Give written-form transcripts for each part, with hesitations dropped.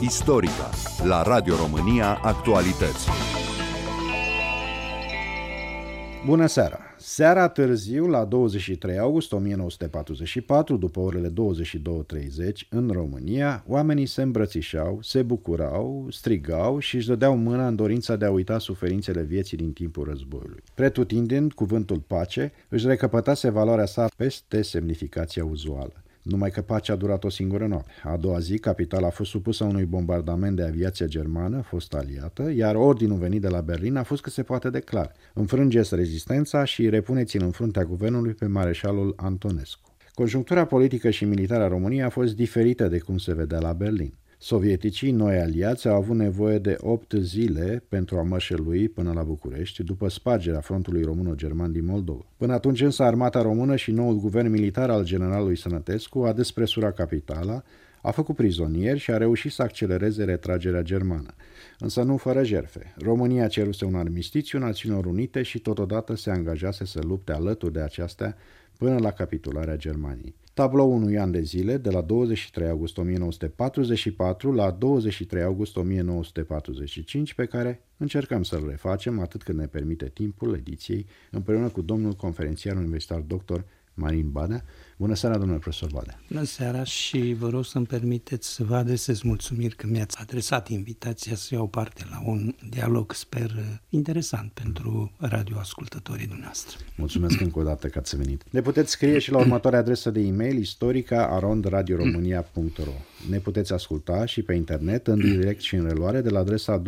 Istorica, la Radio România Actualități. Bună seara! Seara târziu, la 23 august 1944, după orele 22:30, în România, oamenii se îmbrățișau, se bucurau, strigau și își dădeau mâna în dorința de a uita suferințele vieții din timpul războiului. Pretutindeni, cuvântul pace își recăpătase valoarea sa peste semnificația uzuală. Numai că pacea a durat o singură noapte. A doua zi, capitala a fost supusă unui bombardament de aviație germană, fost aliată, iar ordinul venit de la Berlin a fost cât se poate de clar. Înfrângeți rezistența și repuneți-l în fruntea guvernului pe mareșalul Antonescu. Conjunctura politică și militară a României a fost diferită de cum se vedea la Berlin. Sovieticii, noi aliați, au avut nevoie de 8 zile pentru a mășelui până la București, după spargerea frontului româno-german din Moldova. Până atunci însă armata română și noul guvern militar al generalului Sănătescu a despresurat capitala, a făcut prizonieri și a reușit să accelereze retragerea germană. Însă nu fără jertfe. România ceruse un armistițiu Națiunilor Unite și totodată se angajase să lupte alături de aceasta până la capitularea Germaniei. Tablou unui an de zile, de la 23 august 1944 la 23 august 1945, pe care încercăm să-l refacem atât cât ne permite timpul ediției, împreună cu domnul conferențiar universitar dr. Marin Badea. Bună seara, domnule profesor Badea! Bună seara și vă rog să-mi permiteți să vă adresez mulțumiri că mi-ați adresat invitația să iau parte la un dialog, sper, interesant pentru radioascultătorii dumneavoastră. Mulțumesc încă o dată că ați venit. Ne puteți scrie și la următoarea adresă de e-mail, istorica@radioromania.ro. Ne puteți asculta și pe internet, în direct și în reluare, de la adresa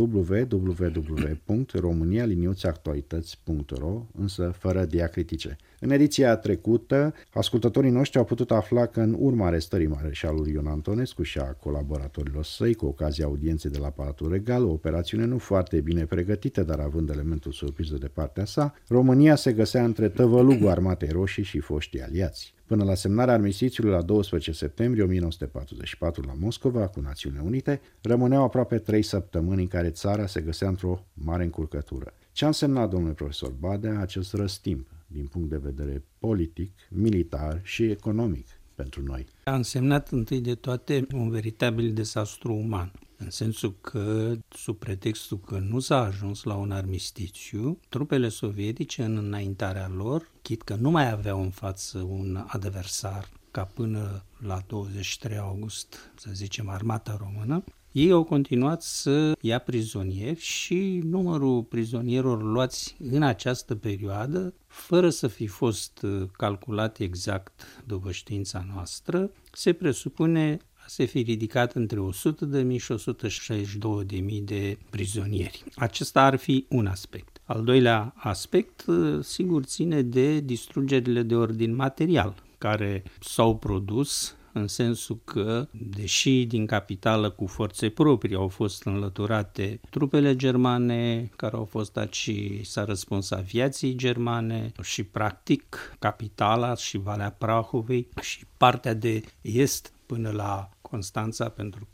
www.romania-actualități.ro, însă fără diacritice. În ediția trecută, ascultătorii noștri au putut afla că în urma arestării mareșalului Ion Antonescu și a colaboratorilor săi, cu ocazia audienței de la Palatul Regal, o operațiune nu foarte bine pregătită, dar având elementul surpriză de partea sa, România se găsea între tăvălugul Armatei Roșii și foștii aliați. Până la semnarea armistițiului la 12 septembrie 1944 la Moscova cu Națiunile Unite, rămâneau aproape 3 săptămâni în care țara se găsea într-o mare încurcătură. Ce a însemnat, domnule profesor Badea, acest răstimp din punct de vedere politic, militar și economic pentru noi? A însemnat întâi de toate un veritabil dezastru uman, în sensul că, sub pretextul că nu s-a ajuns la un armistițiu, trupele sovietice în înaintarea lor, chit că nu mai aveau în față un adversar ca până la 23 august, să zicem, armata română, ei au continuat să ia prizonieri și numărul prizonierilor luați în această perioadă, fără să fi fost calculat exact după știința noastră, se presupune a se fi ridicat între 100.000 și 162.000 de prizonieri. Acesta ar fi un aspect. Al doilea aspect, sigur, ține de distrugerile de ordin material, care s-au produs în sensul că, deși din capitală cu forțe proprii au fost înlăturate trupele germane, care au fost aici, s-a răspuns aviației germane și, practic, capitala și Valea Prahovei și partea de est până la Constanța, pentru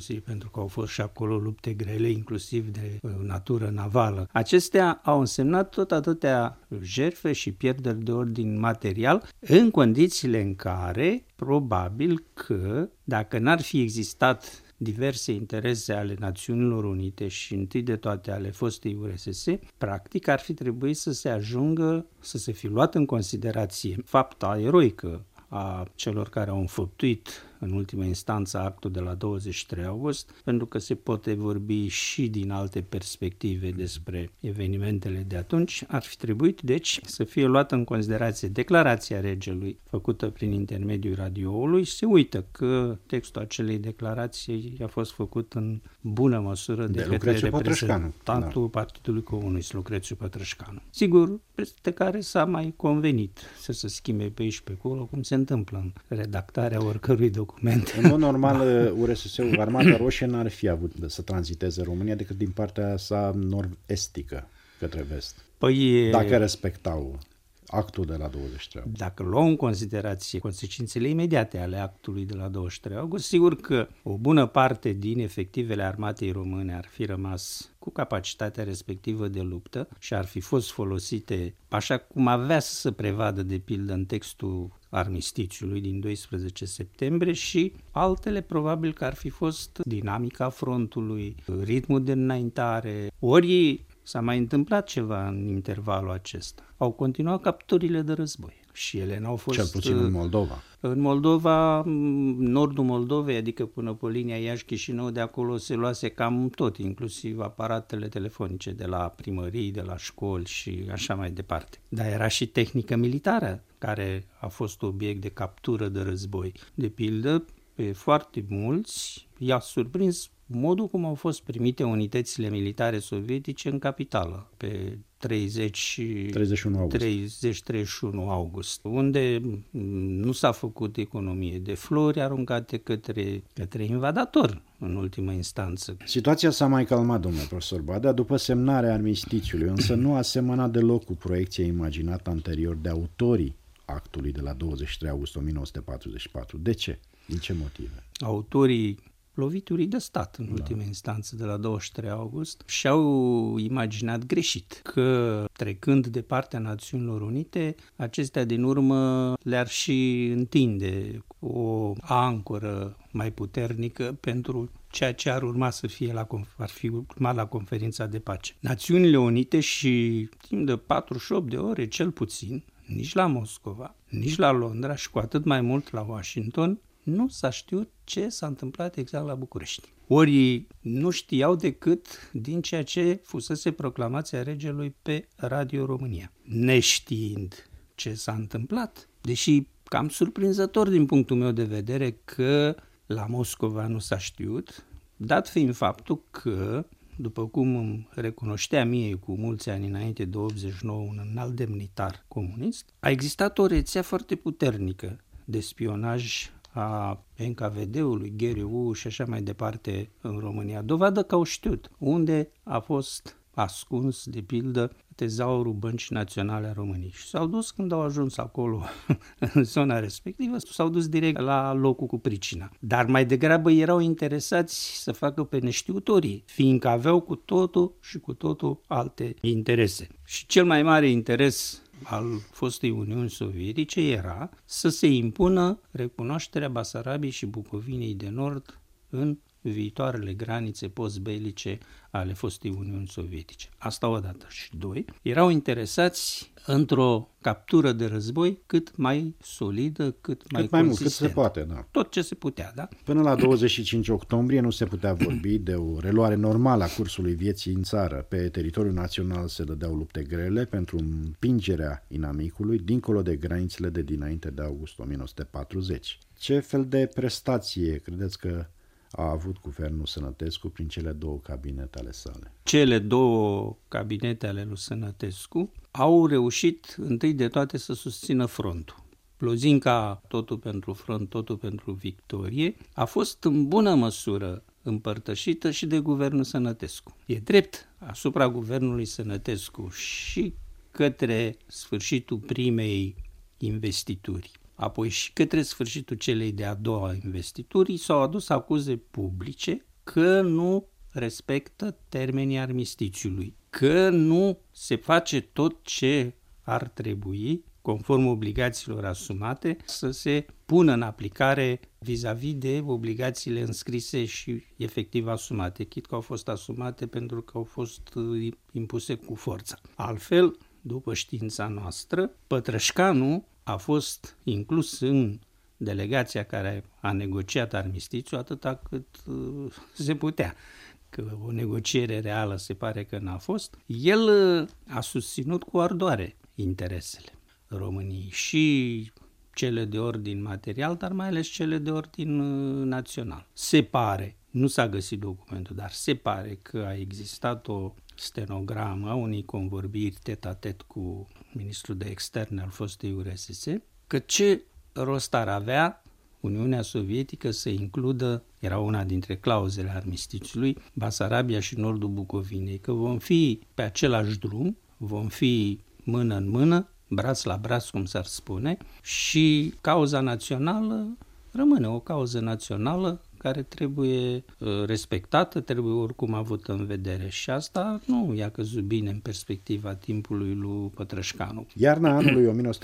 că au fost și acolo lupte grele, inclusiv de natură navală. Acestea au însemnat tot atâtea jertfe și pierderi de ordin material, în condițiile în care, probabil că, dacă n-ar fi existat diverse interese ale Națiunilor Unite și întâi de toate ale fostei URSS, practic ar fi trebuit să se ajungă, să se fi luat în considerație fapta eroică a celor care au înfăptuit în ultima instanță actul de la 23 august, pentru că se poate vorbi și din alte perspective despre evenimentele de atunci, ar fi trebuit, deci, să fie luată în considerație declarația regelui făcută prin intermediul radioului. Se uită că textul acelei declarații a fost făcut în bună măsură de către reprezentantul Partidului Comunist, Lucrețiu Pătrășcanu. Sigur, peste care s-a mai convenit să se schimbe pe aici pe acolo, cum se întâmplă în redactarea oricărui document. În mod normal, URSS-ul, Armata Roșie, n-ar fi avut să tranziteze România decât din partea sa nord-estică către vest. Păi, dacă respectau actul de la 23 august. Dacă luăm în considerație consecințele imediate ale actului de la 23 august, sigur că o bună parte din efectivele armatei române ar fi rămas cu capacitatea respectivă de luptă și ar fi fost folosite așa cum avea să se prevadă, de pildă, în textul armistițiului din 12 septembrie și altele probabil că ar fi fost dinamica frontului, ritmul de înaintare, ori s-a mai întâmplat ceva în intervalul acesta. Au continuat capturile de război și ele n-au fost... Cel puțin în Moldova. În Moldova, nordul Moldovei, adică până pe linia Iași-Chișinău, de acolo se luase cam tot, inclusiv aparatele telefonice de la primării, de la școli și așa mai departe. Dar era și tehnică militară care a fost obiect de captură de război. De pildă, pe foarte mulți i-a surprins modul cum au fost primite unitățile militare sovietice în capitală pe 30-31 august, unde nu s-a făcut economie de flori aruncate către invadatori în ultimă instanță. Situația s-a mai calmat, domnule profesor Badea, după semnarea armistițiului, însă nu a semănat deloc cu proiecția imaginată anterior de autorii actului de la 23 august 1944. De ce? Din ce motive? Autorii loviturii de stat, în ultima instanță, de la 23 august, și-au imaginat greșit că, trecând de partea Națiunilor Unite, acestea din urmă le-ar și întinde o ancoră mai puternică pentru ceea ce ar urma să fie ar fi urmat la conferința de pace. Națiunile Unite și timp de 48 de ore, cel puțin, nici la Moscova, nici la Londra și cu atât mai mult la Washington, nu s-a știut ce s-a întâmplat exact la București. Ori nu știau decât din ceea ce fusese proclamația regelui pe Radio România. Neștiind ce s-a întâmplat, deși cam surprinzător din punctul meu de vedere că la Moscova nu s-a știut, dat fiind faptul că, după cum îmi recunoștea mie cu mulți ani înainte de 89 un înalt demnitar comunist, a existat o rețea foarte puternică de spionaj a NKVD-ului, GRU și așa mai departe în România. Dovadă că au știut unde a fost ascuns, de pildă, tezaurul Băncii Naționale a României. Și s-au dus, când au ajuns acolo, în zona respectivă, s-au dus direct la locul cu pricina. Dar mai degrabă erau interesați să facă pe neștiutorii, fiindcă aveau cu totul și cu totul alte interese. Și cel mai mare interes al fostei Uniuni Sovietice era să se impună recunoașterea Basarabiei și Bucovinei de Nord în viitoarele granițe postbelice ale fostei Uniuni Sovietice. Asta odată. Și doi, erau interesați într-o captură de război cât mai solidă, cât mai mult, cât se poate, da. Tot ce se putea, da? Până la 25 octombrie nu se putea vorbi de o reluare normală a cursului vieții în țară. Pe teritoriul național se dădeau lupte grele pentru împingerea inamicului dincolo de granițele de dinainte de august 1940. Ce fel de prestație credeți că a avut guvernul Sănătescu prin cele două cabinete ale sale? Cele două cabinete ale lui Sănătescu au reușit întâi de toate să susțină frontul. Lozinca totul pentru front, totul pentru victorie a fost în bună măsură împărtășită și de guvernul Sănătescu. E drept, asupra guvernului Sănătescu și către sfârșitul primei investituri, apoi și către sfârșitul celei de-a doua investituri, s-au adus acuze publice că nu respectă termenii armistițiului, că nu se face tot ce ar trebui, conform obligațiilor asumate, să se pună în aplicare vis-a-vis de obligațiile înscrise și efectiv asumate, chit că au fost asumate pentru că au fost impuse cu forța. Altfel, după știința noastră, Pătrășcanu a fost inclus în delegația care a negociat armistițiul atâta cât se putea. Că o negociere reală se pare că n-a fost. El a susținut cu ardoare interesele României și cele de ordin material, dar mai ales cele de ordin național. Se pare, nu s-a găsit documentul, dar se pare că a existat o stenogramă a unei convorbiri tet-a-tet cu ministrul de externe al fostei URSS, că ce rost ar avea Uniunea Sovietică să includă, era una dintre clauzele armistițiului, Basarabia și nordul Bucovinei, că vom fi pe același drum, vom fi mână în mână, braț la braț, cum s-ar spune, și cauza națională rămâne o cauză națională care trebuie respectată, trebuie oricum avută în vedere. Și asta nu i-a căzut bine în perspectiva timpului lui Pătrășcanu. Iarna anului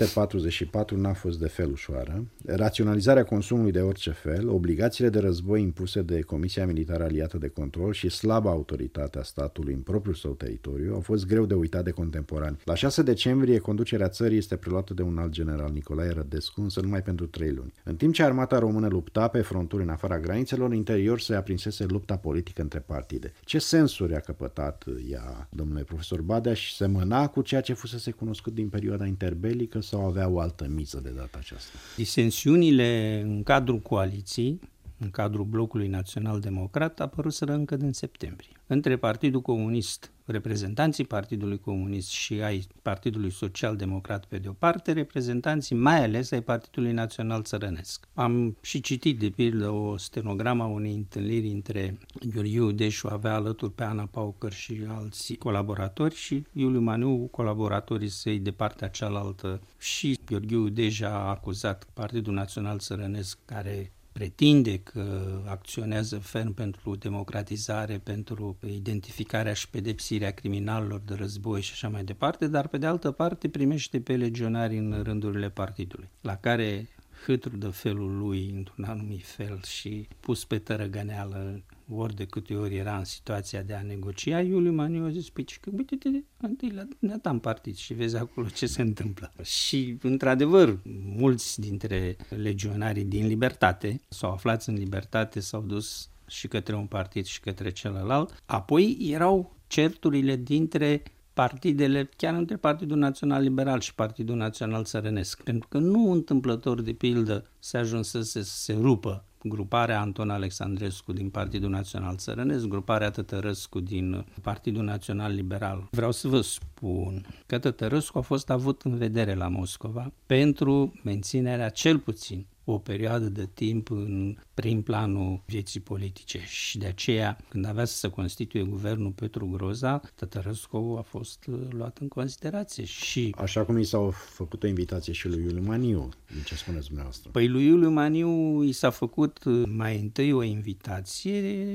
1944 n-a fost de fel ușoară. Raționalizarea consumului de orice fel, obligațiile de război impuse de Comisia Militară Aliată de Control și slaba autoritate a statului în propriul său teritoriu au fost greu de uitat de contemporani. La 6 decembrie, conducerea țării este preluată de un alt general, Nicolae Rădescu, însă numai pentru 3 luni. În timp ce armata română lupta pe fronturi în afara granițelor, în interior se aprinsese lupta politică între partide. Ce sensuri a căpătat ea, domnule profesor Badea, și semăna cu ceea ce fusese cunoscut din perioada interbelică sau avea o altă miză de data aceasta? Disensiunile în cadrul coaliției, în cadrul blocului național-democrat, apăruseră încă din septembrie. Între Partidul Comunist, reprezentanții Partidului Comunist și ai Partidului Social-Democrat pe de o parte, reprezentanții mai ales ai Partidului Național Țărănesc. Am și citit de pildă o stenogramă a unei întâlniri între Gheorghiu Deșu, avea alături pe Ana Paucăr și alți colaboratori, și Iuliu Maniu, colaboratorii săi de partea cealaltă, și Gheorghiu Deș a acuzat Partidul Național Țărănesc, care pretinde că acționează ferm pentru democratizare, pentru identificarea și pedepsirea criminalilor de război și așa mai departe, dar pe de altă parte primește pe legionari în rândurile partidului, la care hâtru de felul lui, într-un anumit fel și pus pe tărăgăneală ori de câte ori era în situația de a negocia, Iuliu Maniu a zis, păi, că uite-te întâi la dumneata în partid și vezi acolo ce se întâmplă. Și, într-adevăr, mulți dintre legionarii din libertate s-au aflat în libertate, s-au dus și către un partid și către celălalt. Apoi erau certurile dintre partidele, chiar între Partidul Național Liberal și Partidul Național Țărănesc, pentru că nu întâmplător, de pildă, se ajunsese să se rupă gruparea Anton Alexandrescu din Partidul Național Țărănesc, gruparea Tătărăscu din Partidul Național Liberal. Vreau să vă spun că Tătărăscu a fost avut în vedere la Moscova pentru menținerea, cel puțin o perioadă de timp, în prim planul vieții politice, și de aceea, când avea să se constituie guvernul Petru Groza, Tătărăscu a fost luat în considerație. Și așa cum i s-au făcut o invitație și lui Iuliu Maniu, din ce spuneți dumneavoastră? Păi lui Iuliu Maniu i s-a făcut mai întâi o invitație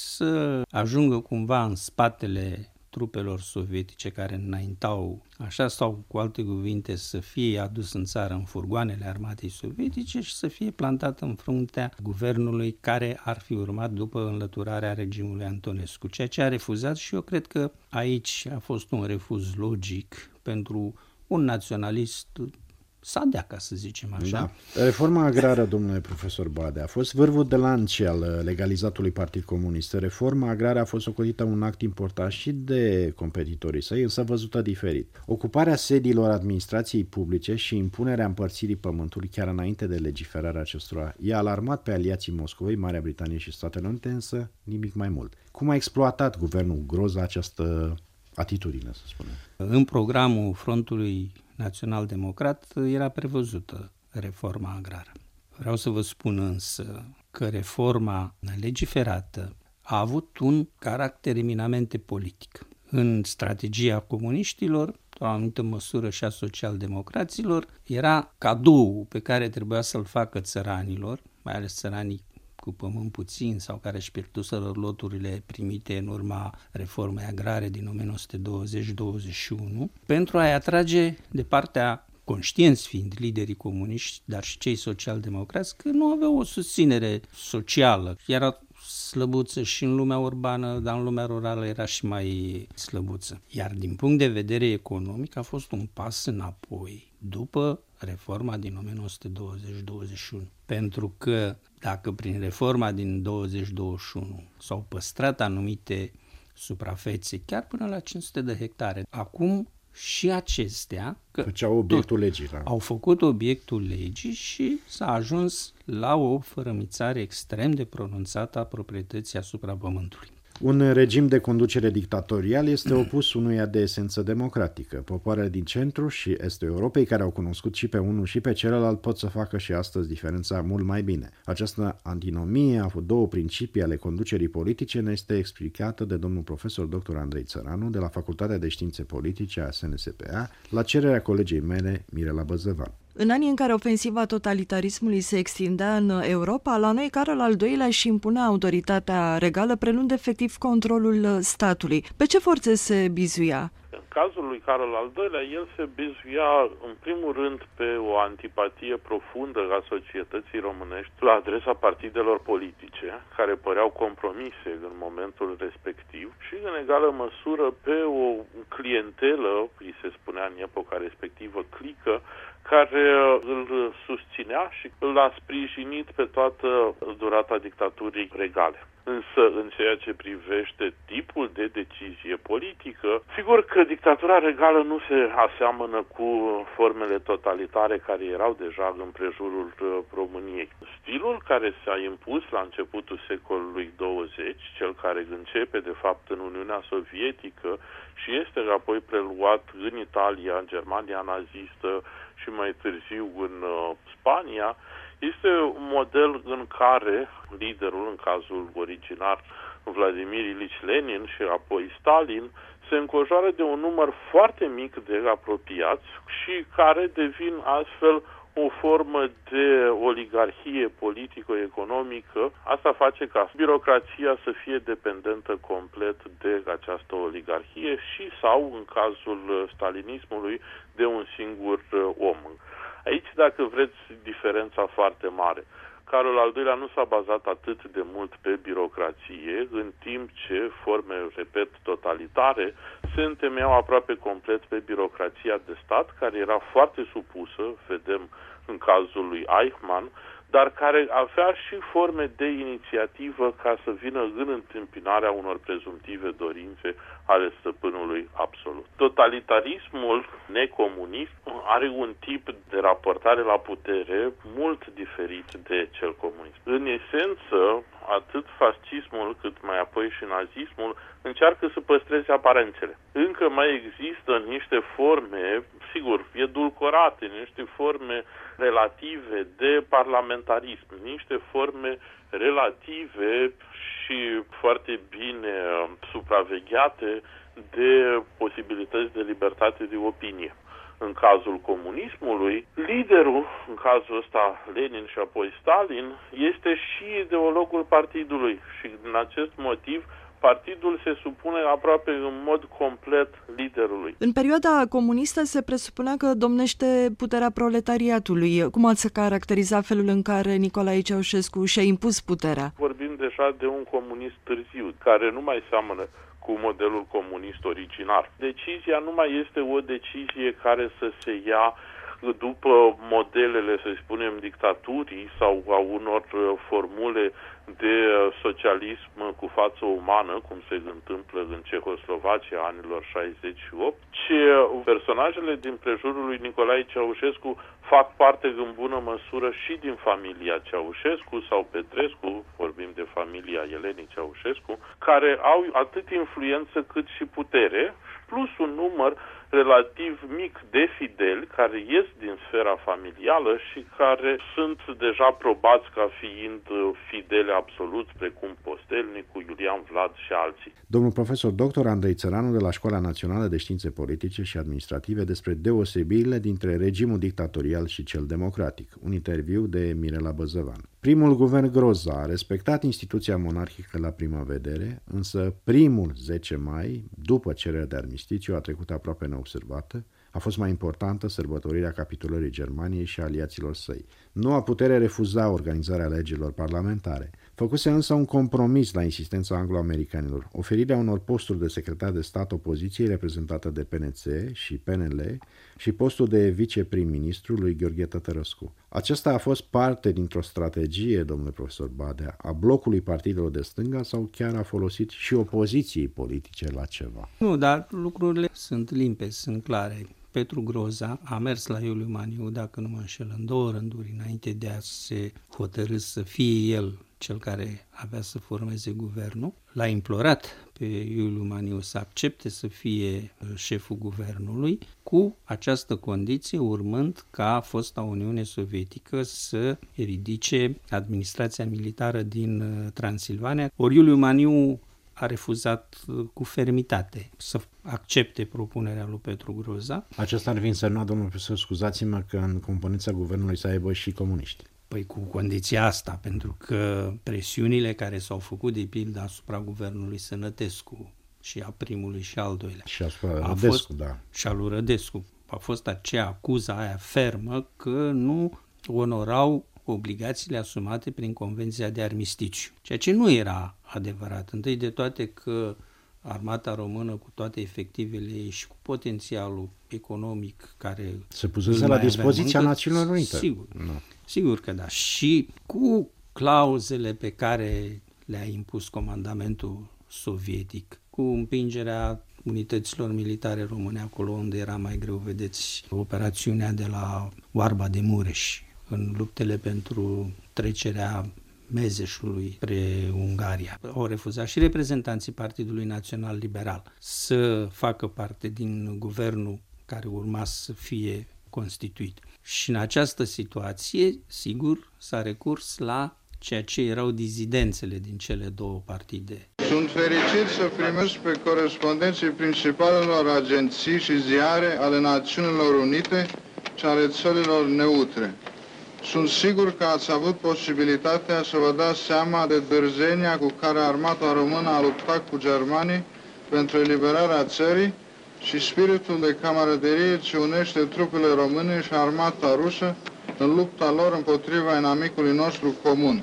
să ajungă cumva în spatele trupelor sovietice care înaintau, așa sau cu alte cuvinte, să fie adus în țară în furgoanele armatei sovietice și să fie plantat în fruntea guvernului care ar fi urmat după înlăturarea regimului Antonescu, ceea ce a refuzat, și eu cred că aici a fost un refuz logic pentru un naționalist sadea, ca să zicem așa. Da. Reforma agrară, domnule profesor Badea, a fost vârful de lance al legalizatului Partid Comunist. Reforma agrară a fost socotită un act important și de competitorii săi, însă văzută diferit. Ocuparea sediilor administrației publice și impunerea împărțirii pământului chiar înainte de legiferarea acestora i-a alarmat pe aliații Moscovei, Marea Britanie și Statele Unite, însă nimic mai mult. Cum a exploatat guvernul Groza această atitudine, să spunem? În programul Frontului Național-Democrat era prevăzută reforma agrară. Vreau să vă spun însă că reforma legiferată a avut un caracter eminamente politic. În strategia comuniștilor, într-o anumită măsură și a social-democraților, era cadou pe care trebuia să-l facă țăranilor, mai ales țăranii cu pământ puțin sau care își pierduseră loturile primite în urma reformei agrare din 1920-21, pentru a-i atrage de partea, conștienți fiind liderii comuniști, dar și cei social-democrați, că nu aveau o susținere socială. Era slăbuță și în lumea urbană, dar în lumea rurală era și mai slăbuță. Iar din punct de vedere economic a fost un pas înapoi după reforma din 1920-21. Pentru că dacă prin reforma din 20-21 s-au păstrat anumite suprafețe, chiar până la 500 de hectare, acum și acestea făceau obiectul legii, da. Au făcut obiectul legii și s-a ajuns la o fărămițare extrem de pronunțată a proprietății asupra pământului. Un regim de conducere dictatorial este opus unuia de esență democratică. Popoarele din centru și estul Europei, care au cunoscut și pe unul și pe celălalt, pot să facă și astăzi diferența mult mai bine. Această antinomie a două principii ale conducerii politice ne este explicată de domnul profesor dr. Andrei Țăranu de la Facultatea de Științe Politice a SNSPA, la cererea colegei mele, Mirela Băzăvan. În anii în care ofensiva totalitarismului se extindea în Europa, la noi Carol al II-lea își impunea autoritatea regală, preluând efectiv controlul statului. Pe ce forțe se bizuia? În cazul lui Carol al II-lea, el se bizuia în primul rând pe o antipatie profundă a societății românești la adresa partidelor politice, care păreau compromise în momentul respectiv, și în egală măsură pe o clientelă, îi se spunea în epoca respectivă clică, care îl susținea și l-a sprijinit pe toată durata dictaturii regale. Însă, în ceea ce privește tipul de decizie politică, sigur că dictatura regală nu se aseamănă cu formele totalitare care erau deja în prejurul României. Stilul care s-a impus la începutul secolului 20, cel care începe de fapt în Uniunea Sovietică și este apoi preluat în Italia, în Germania nazistă și mai târziu în Spania, este un model în care liderul, în cazul originar Vladimir Ilici Lenin și apoi Stalin, se înconjoară de un număr foarte mic de apropiați și care devin astfel o formă de oligarhie politico-economică. Asta face ca birocrația să fie dependentă complet de această oligarhie și sau, în cazul stalinismului, de un singur om. Aici, dacă vreți, diferența foarte mare. Carol al II-lea nu s-a bazat atât de mult pe birocrație, în timp ce forme, repet, totalitare se întemeiau aproape complet pe birocrația de stat, care era foarte supusă, vedem în cazul lui Eichmann, dar care avea și forme de inițiativă ca să vină în întâmpinarea unor prezumtive dorințe ale stăpânului absolut. Totalitarismul necomunist are un tip de raportare la putere mult diferit de cel comunist. În esență, atât fascismul cât mai apoi și nazismul încearcă să păstreze aparențele. Încă mai există niște forme, sigur, edulcorate, niște forme relative de parlamentarism, niște forme relative și foarte bine supravegheate de posibilități de libertate de opinie. În cazul comunismului, liderul, în cazul ăsta Lenin și apoi Stalin, este și ideologul partidului și din acest motiv partidul se supune aproape în mod complet liderului. În perioada comunistă se presupunea că domnește puterea proletariatului. Cum ați caracteriza felul în care Nicolae Ceaușescu și-a impus puterea? Vorbim deja de un comunist târziu, care nu mai seamănă cu modelul comunist originar. Decizia nu mai este o decizie care să se ia după modelele, să spunem, dictaturii sau a unor formule de socialism cu față umană, cum se întâmplă în Cehoslovacia anilor 68, ci personajele din prejurul lui Nicolae Ceaușescu fac parte în bună măsură și din familia Ceaușescu sau Petrescu, vorbim de familia Elenei Ceaușescu, care au atât influență cât și putere, plus un număr relativ mic de fideli care ies din sfera familială și care sunt deja probați ca fiind fideli absoluți, precum Postelnicu, Iulian Vlad și alții. Domnul profesor dr. Andrei Țăranu de la Școala Națională de Științe Politice și Administrative despre deosebirile dintre regimul dictatorial și cel democratic. Un interviu de Mirela Băzăvan. Primul guvern Groza a respectat instituția monarhică la prima vedere, însă primul 10 mai, după cererea de armistițiu, a trecut aproape neobservată. A fost mai importantă sărbătorirea capitulării Germaniei și aliaților săi. Noua putere refuza organizarea alegerilor parlamentare. Făcuse însă un compromis la insistența anglo-americanilor, oferirea unor posturi de secretar de stat opoziției reprezentată de PNC și PNL și postul de viceprim-ministru lui Gheorghe Tătărăscu. Aceasta a fost parte dintr-o strategie, domnule profesor Badea, a blocului partidelor de stânga sau chiar a folosit și opoziției politice la ceva? Nu, dar lucrurile sunt limpezi, sunt clare. Petru Groza a mers la Iuliu Maniu, dacă nu mă înșel, în 2 rânduri înainte de a se hotărî să fie el cel care avea să formeze guvernul. L-a implorat pe Iuliu Maniu să accepte să fie șeful guvernului, cu această condiție urmând ca fosta Uniune Sovietică să ridice administrația militară din Transilvania. Ori Iuliu Maniu a refuzat cu fermitate să accepte propunerea lui Petru Groza. Acesta ar fi însemnat, domnul profesor, scuzați-mă, că în componența guvernului să aibă și comuniști. Păi cu condiția asta, pentru că presiunile care s-au făcut de pildă asupra guvernului Sănătescu și a primului și al doilea. Și asupra Rădescu, da. Și al lui Rădescu. A fost aceea acuza aia fermă că nu onorau obligațiile asumate prin Convenția de Armistițiu. Ceea ce nu era adevărat. Întâi de toate că armata română, cu toate efectivele ei și cu potențialul economic care se pusese la dispoziția Națiunilor Unite. Sigur. No. Sigur că da. Și cu clauzele pe care le-a impus comandamentul sovietic, cu împingerea unităților militare române acolo unde era mai greu, vedeți, operațiunea de la Oarba de Mureș, în luptele pentru trecerea Mezeșului spre Ungaria. Au refuzat și reprezentanții Partidului Național Liberal să facă parte din guvernul care urma să fie constituit. Și în această situație, sigur, s-a recurs la ceea ce erau dizidențele din cele două partide. Sunt fericit să primesc pe corespondenții principalelor agenții și ziare ale Națiunilor Unite și ale țărilor neutre. Sunt sigur că ați avut posibilitatea să vă dați seama de dârzenia cu care armata română a luptat cu germanii pentru eliberarea țării și spiritul de camaraderie ce unește trupele române și armata rusă în lupta lor împotriva inamicului nostru comun.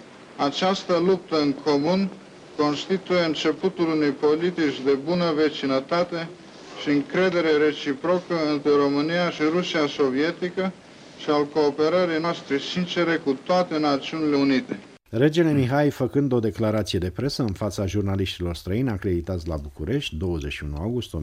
Această luptă în comun constituie începutul unei politici de bună vecinătate și încredere reciprocă între România și Rusia sovietică și al cooperării noastre sincere cu toate Națiunile Unite. Regele Mihai, făcând o declarație de presă în fața jurnaliștilor străini acreditați la București, 21 august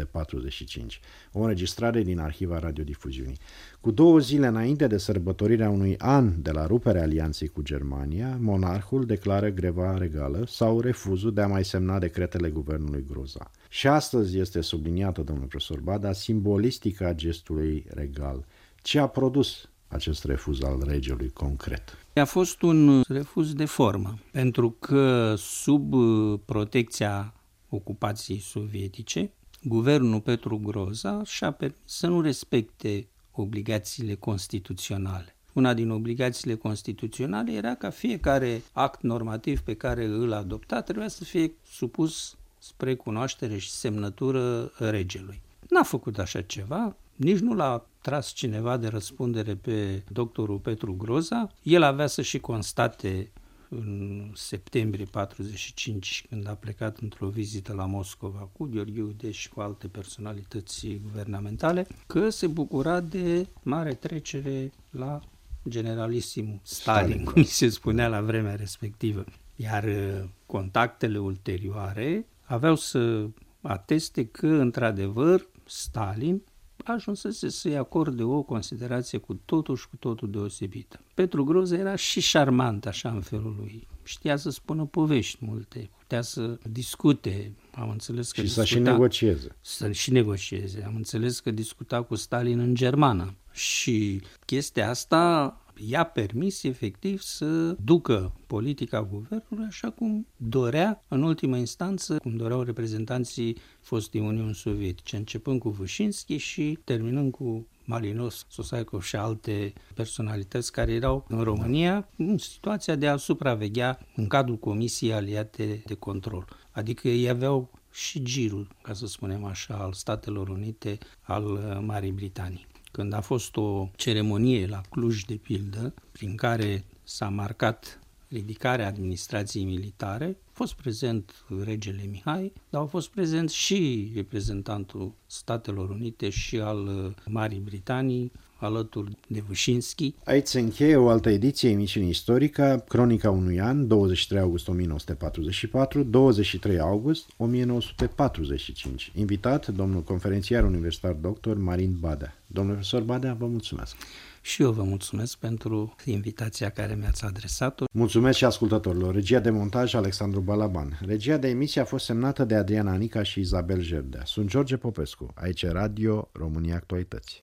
1945, o înregistrare din arhiva radiodifuziunii. Cu 2 zile înainte de sărbătorirea unui an de la ruperea alianței cu Germania, monarhul declară greva regală sau refuzul de a mai semna decretele guvernului Groza. Și astăzi este subliniată, domnul profesor Bada, simbolistica gestului regal. Ce a produs acest refuz al regelui concret? A fost un refuz de formă, pentru că sub protecția ocupației sovietice, guvernul Petru Groza și-a permis să nu respecte obligațiile constituționale. Una din obligațiile constituționale era ca fiecare act normativ pe care îl adopta trebuia să fie supus spre cunoaștere și semnătură regelui. N-a făcut așa ceva, nici nu l-a tras cineva de răspundere pe doctorul Petru Groza. El avea să și constate în septembrie 45, când a plecat într-o vizită la Moscova cu Gheorghe Udeș și cu alte personalități guvernamentale, că se bucura de mare trecere la generalissimul Stalin, cum se spunea la vremea respectivă. Iar contactele ulterioare aveau să ateste că, într-adevăr, Stalin ajunsese să-i acorde o considerație cu totul deosebită. Petru Groza era și șarmant așa în felul lui. Știa să spună povești multe, putea să discute, am înțeles că să și negocieze. Să și negocieze. Am înțeles că discuta cu Stalin în germană și chestia asta i-a permis efectiv să ducă politica guvernului așa cum dorea, în ultimă instanță, cum doreau reprezentanții fostei Uniuni Sovietice, începând cu Vâșinski și terminând cu Malinos, Sosaikov și alte personalități care erau în România în situația de a supraveghea în cadrul Comisiei Aliate de Control. Adică ei aveau și girul, ca să spunem așa, al Statelor Unite, al Marii Britanii. Când a fost o ceremonie la Cluj, de pildă, prin care s-a marcat ridicarea administrației militare, a fost prezent regele Mihai, dar au fost prezent și reprezentantul Statelor Unite și al Marii Britanii, alături de Vâșinski. Aici se încheie o altă ediție emisiunii istorică, Cronica unui an, 23 august 1944, 23 august 1945. Invitat, domnul conferențiar universitar dr. Marin Badea. Domnul profesor Badea, vă mulțumesc. Și eu vă mulțumesc pentru invitația care mi-ați adresat-o. Mulțumesc și ascultătorilor. Regia de montaj Alexandru Balaban. Regia de emisie a fost semnată de Adriana Anica și Isabel Jerdea. Sunt George Popescu. Aici Radio România Actualități.